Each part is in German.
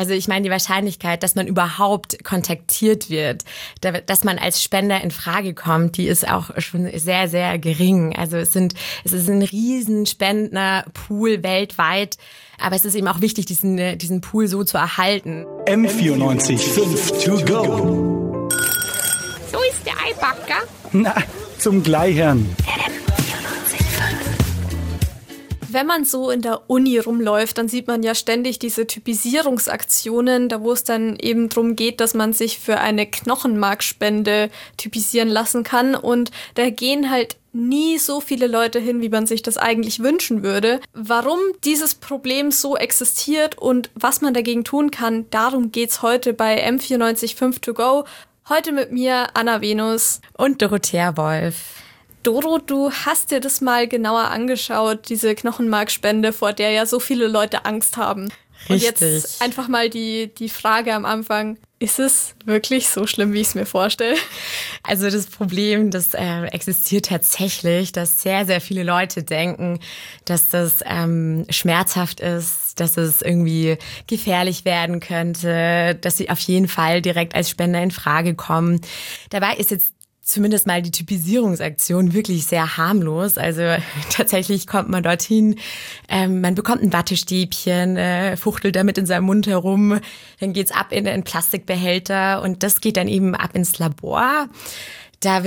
Also ich meine, die Wahrscheinlichkeit, dass man überhaupt kontaktiert wird, dass man als Spender in Frage kommt, die ist auch schon sehr, sehr gering. Also es ist ein riesen Spendnerpool weltweit. Aber es ist eben auch wichtig, diesen Pool so zu erhalten. M94.5 to go. So ist der Eibacker. Na, zum Gleichern. Wenn man so in der Uni rumläuft, dann sieht man ja ständig diese Typisierungsaktionen, da wo es dann eben darum geht, dass man sich für eine Knochenmarkspende typisieren lassen kann. Und da gehen halt nie so viele Leute hin, wie man sich das eigentlich wünschen würde. Warum dieses Problem so existiert und was man dagegen tun kann, darum geht's heute bei M94.5 to go. Heute mit mir Anna Venus und Dorothea Wolf. Doro, du hast dir das mal genauer angeschaut, diese Knochenmarkspende, vor der ja so viele Leute Angst haben. Richtig. Und jetzt einfach mal die Frage am Anfang, ist es wirklich so schlimm, wie ich es mir vorstelle? Also das Problem, das existiert tatsächlich, dass sehr, sehr viele Leute denken, dass das schmerzhaft ist, dass es irgendwie gefährlich werden könnte, dass sie auf jeden Fall direkt als Spender in Frage kommen. Dabei ist jetzt zumindest mal die Typisierungsaktion wirklich sehr harmlos. Also tatsächlich kommt man dorthin, man bekommt ein Wattestäbchen, fuchtelt damit in seinem Mund herum, dann geht's ab in einen Plastikbehälter und das geht dann eben ab ins Labor. Da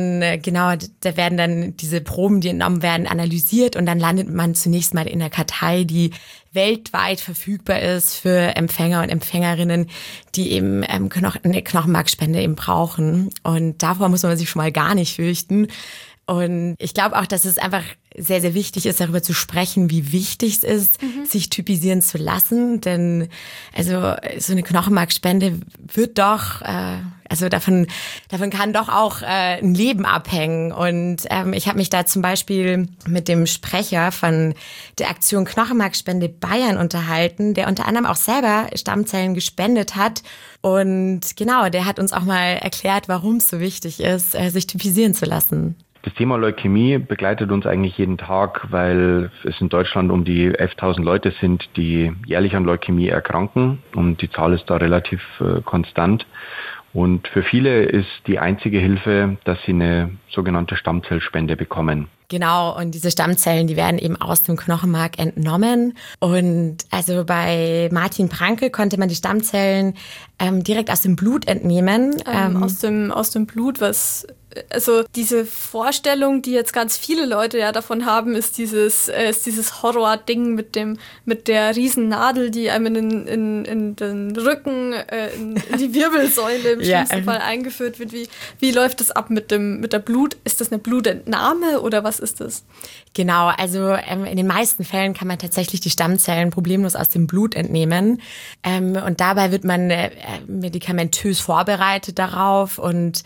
werden dann diese Proben, die entnommen werden, analysiert und dann landet man zunächst mal in der Kartei, die weltweit verfügbar ist für Empfänger und Empfängerinnen, die eben eine Knochenmarkspende eben brauchen. Und davor muss man sich schon mal gar nicht fürchten. Und ich glaube auch, dass es einfach sehr, sehr wichtig ist, darüber zu sprechen, wie wichtig es ist, sich typisieren zu lassen. Denn also so eine Knochenmarkspende wird doch, davon kann doch auch ein Leben abhängen. Und ich habe mich da zum Beispiel mit dem Sprecher von der Aktion Knochenmarkspende Bayern unterhalten, der unter anderem auch selber Stammzellen gespendet hat. Und genau, der hat uns auch mal erklärt, warum es so wichtig ist, sich typisieren zu lassen. Das Thema Leukämie begleitet uns eigentlich jeden Tag, weil es in Deutschland um die 11.000 Leute sind, die jährlich an Leukämie erkranken und die Zahl ist da relativ konstant. Und für viele ist die einzige Hilfe, dass sie eine sogenannte Stammzellspende bekommen. Genau, und diese Stammzellen, die werden eben aus dem Knochenmark entnommen. Und also bei Martin Prankel konnte man die Stammzellen direkt aus dem Blut entnehmen. Aus dem Blut, also diese Vorstellung, die jetzt ganz viele Leute ja davon haben, ist dieses Horror-Ding mit der Riesennadel, die einem in den Rücken, in die Wirbelsäule im schlimmsten Fall eingeführt wird. Wie läuft das ab mit der Blut? Ist das eine Blutentnahme oder was ist das? Genau, also in den meisten Fällen kann man tatsächlich die Stammzellen problemlos aus dem Blut entnehmen. Und dabei wird man medikamentös vorbereitet darauf und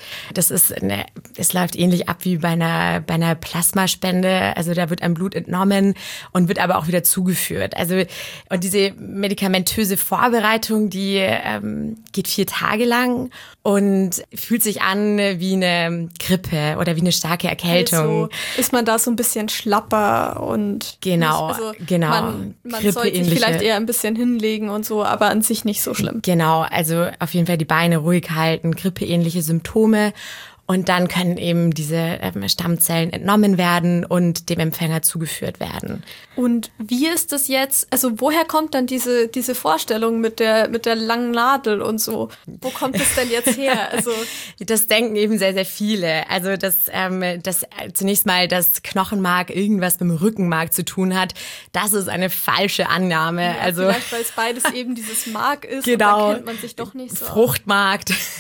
es läuft ähnlich ab wie bei einer Plasmaspende. Also da wird ein Blut entnommen und wird aber auch wieder zugeführt. Also und diese medikamentöse Vorbereitung, die geht 4 Tage lang und fühlt sich an wie eine Grippe oder wie eine starke Erkältung. Also ist man da so ein bisschen schlapper und genau. Man sollte sich vielleicht eher ein bisschen hinlegen und so, aber an sich nicht so schlimm. Genau, also auf jeden Fall die Beine ruhig halten, grippeähnliche Symptome. Und dann können eben diese Stammzellen entnommen werden und dem Empfänger zugeführt werden. Und wie ist das jetzt, also woher kommt dann diese Vorstellung mit der langen Nadel und so? Wo kommt das denn jetzt her? Also das denken eben sehr, sehr viele. Also dass zunächst mal das Knochenmark irgendwas mit dem Rückenmark zu tun hat, das ist eine falsche Annahme. Ja, also vielleicht, weil es beides eben dieses Mark ist, genau, und da kennt man sich doch nicht so Fruchtmark,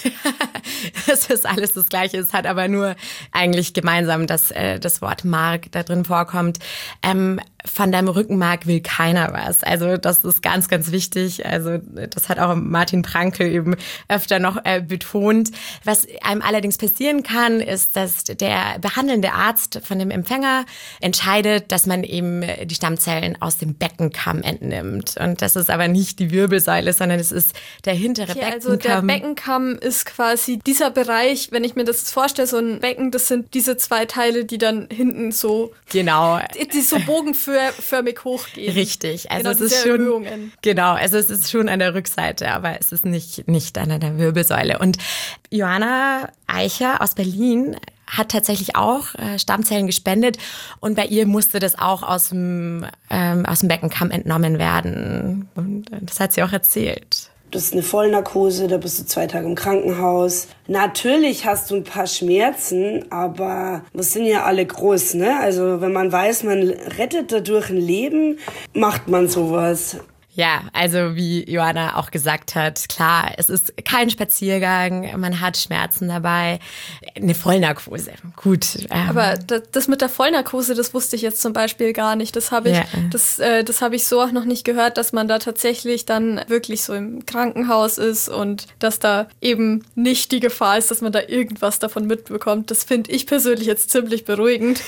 das ist alles das Gleiche. Es hat aber nur eigentlich gemeinsam, dass das Wort Mark da drin vorkommt. Von deinem Rückenmark will keiner was. Also das ist ganz, ganz wichtig. Also das hat auch Martin Prankel eben öfter noch betont. Was einem allerdings passieren kann, ist, dass der behandelnde Arzt von dem Empfänger entscheidet, dass man eben die Stammzellen aus dem Beckenkamm entnimmt. Und das ist aber nicht die Wirbelsäule, sondern es ist der hintere Beckenkamm. Also der Beckenkamm ist quasi dieser Bereich, wenn ich mir das vorstelle, so ein Becken, das sind diese 2 Teile, die dann hinten so, genau, die so Bogen für kugelförmig hochgehen. Richtig, also genau, es ist schon Erhöhungen. Genau, also es ist schon an der Rückseite, aber es ist nicht an der Wirbelsäule. Und Johanna Eicher aus Berlin hat tatsächlich auch Stammzellen gespendet und bei ihr musste das auch aus dem Beckenkamm entnommen werden. Und das hat sie auch erzählt. Das ist eine Vollnarkose, da bist du 2 Tage im Krankenhaus. Natürlich hast du ein paar Schmerzen, aber wir sind ja alle groß, ne? Also wenn man weiß, man rettet dadurch ein Leben, macht man sowas. Ja, also wie Johanna auch gesagt hat, klar, es ist kein Spaziergang, man hat Schmerzen dabei, eine Vollnarkose, gut. Aber das mit der Vollnarkose, das wusste ich jetzt zum Beispiel gar nicht. Das habe ich so auch noch nicht gehört, dass man da tatsächlich dann wirklich so im Krankenhaus ist und dass da eben nicht die Gefahr ist, dass man da irgendwas davon mitbekommt. Das finde ich persönlich jetzt ziemlich beruhigend.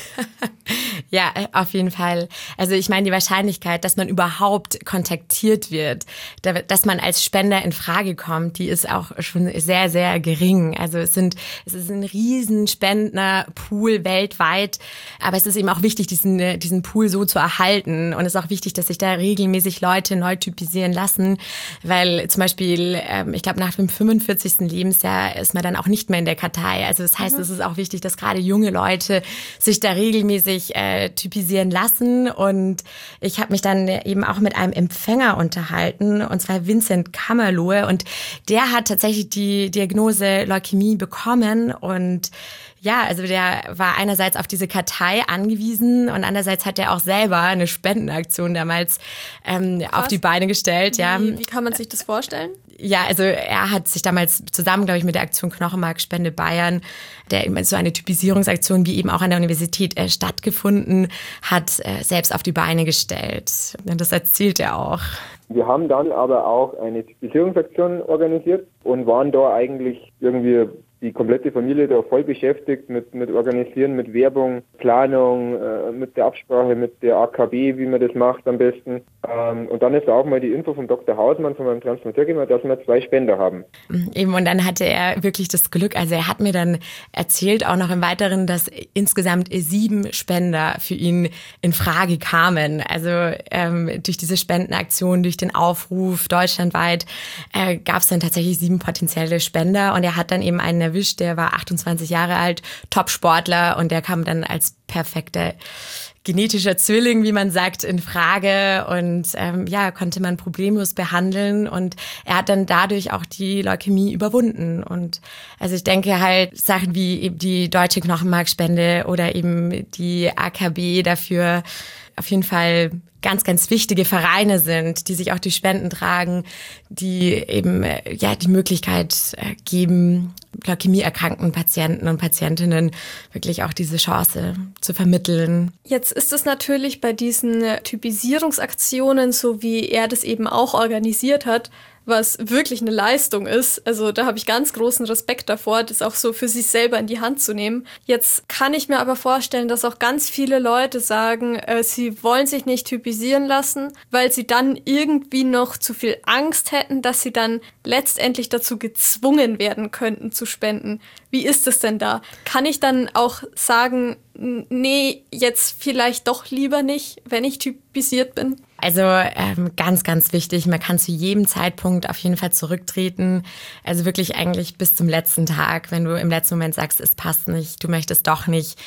Ja, auf jeden Fall. Also ich meine, die Wahrscheinlichkeit, dass man überhaupt kontaktiert wird, dass man als Spender in Frage kommt, die ist auch schon sehr, sehr gering. Also es ist ein riesen Spendnerpool weltweit, aber es ist eben auch wichtig, diesen Pool so zu erhalten und es ist auch wichtig, dass sich da regelmäßig Leute neu typisieren lassen, weil zum Beispiel, ich glaube, nach dem 45. Lebensjahr ist man dann auch nicht mehr in der Kartei. Also das heißt, es ist auch wichtig, dass gerade junge Leute sich da regelmäßig typisieren lassen und ich habe mich dann eben auch mit einem Empfänger unterhalten, und zwar Vincent Kammerlohe, und der hat tatsächlich die Diagnose Leukämie bekommen und ja, also der war einerseits auf diese Kartei angewiesen und andererseits hat er auch selber eine Spendenaktion damals auf die Beine gestellt. Wie kann man sich das vorstellen? Ja, also er hat sich damals zusammen, glaube ich, mit der Aktion Knochenmarkspende Bayern, der eben so eine Typisierungsaktion wie eben auch an der Universität stattgefunden hat, selbst auf die Beine gestellt. Und das erzählt er auch. Wir haben dann aber auch eine Typisierungsaktion organisiert und waren da eigentlich irgendwie die komplette Familie da voll beschäftigt mit Organisieren, mit Werbung, Planung, mit der Absprache mit der AKB, wie man das macht am besten. Und dann ist auch mal die Info vom Dr. Hausmann, von meinem Transplanteur gekommen, dass wir 2 Spender haben. Eben, und dann hatte er wirklich das Glück, also er hat mir dann erzählt, auch noch im Weiteren, dass insgesamt 7 Spender für ihn in Frage kamen. Also durch diese Spendenaktion, durch den Aufruf deutschlandweit gab es dann tatsächlich 7 potenzielle Spender und er hat dann eben einen erwischt, der war 28 Jahre alt, Top-Sportler und der kam dann als perfekter genetischer Zwilling, wie man sagt, in Frage und konnte man problemlos behandeln und er hat dann dadurch auch die Leukämie überwunden und also ich denke halt Sachen wie eben die Deutsche Knochenmarkspende oder eben die AKB dafür auf jeden Fall ganz, ganz wichtige Vereine sind, die sich auch durch Spenden tragen, die eben die Möglichkeit geben, leukämieerkrankten Patienten und Patientinnen wirklich auch diese Chance zu vermitteln. Jetzt ist es natürlich bei diesen Typisierungsaktionen, so wie er das eben auch organisiert hat, was wirklich eine Leistung ist. Also da habe ich ganz großen Respekt davor, das auch so für sich selber in die Hand zu nehmen. Jetzt kann ich mir aber vorstellen, dass auch ganz viele Leute sagen, sie wollen sich nicht typisieren lassen, weil sie dann irgendwie noch zu viel Angst hätten, dass sie dann letztendlich dazu gezwungen werden könnten zu spenden. Wie ist es denn da? Kann ich dann auch sagen, nee, jetzt vielleicht doch lieber nicht, wenn ich typisiert bin? Also ganz, ganz wichtig, man kann zu jedem Zeitpunkt auf jeden Fall zurücktreten. Also wirklich eigentlich bis zum letzten Tag, wenn du im letzten Moment sagst, es passt nicht, du möchtest doch nicht.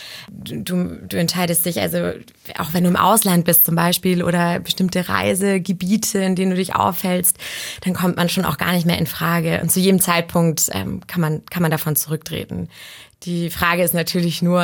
Du entscheidest dich, also auch wenn du im Ausland bist zum Beispiel oder bestimmte Reisegebiete, in denen du dich aufhältst, dann kommt man schon auch gar nicht mehr in Frage. Und zu jedem Zeitpunkt kann man davon zurücktreten. Die Frage ist natürlich nur,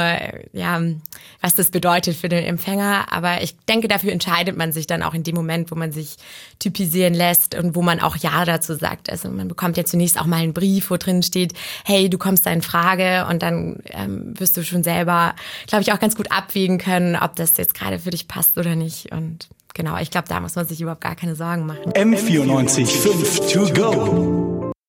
was das bedeutet für den Empfänger. Aber ich denke, dafür entscheidet man sich dann auch in dem Moment, wo man sich typisieren lässt und wo man auch Ja dazu sagt. Also man bekommt ja zunächst auch mal einen Brief, wo drin steht, hey, du kommst da in Frage. Und dann wirst du schon selber, glaube ich, auch ganz gut abwägen können, ob das jetzt gerade für dich passt oder nicht. Und genau, ich glaube, da muss man sich überhaupt gar keine Sorgen machen. M94 5 to go.